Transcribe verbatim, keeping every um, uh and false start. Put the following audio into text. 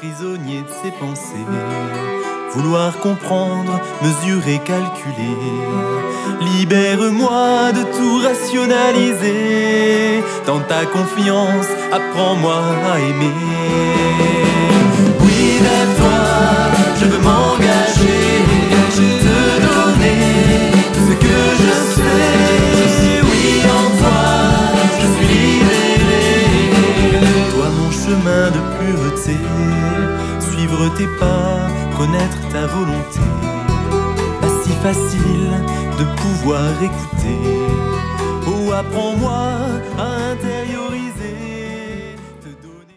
prisonnier de ses pensées. Vouloir comprendre, mesurer, calculer. Libère-moi de tout rationaliser. Dans ta confiance, apprends-moi à aimer. Oui, vers toi, je veux m'engager, te donner tout ce que je sais. Oui, en toi, je suis libéré. Toi, mon chemin de pureté, suivre tes pas, connaître ta volonté. Pas si facile de pouvoir écouter. Oh, apprends-moi à intégrer.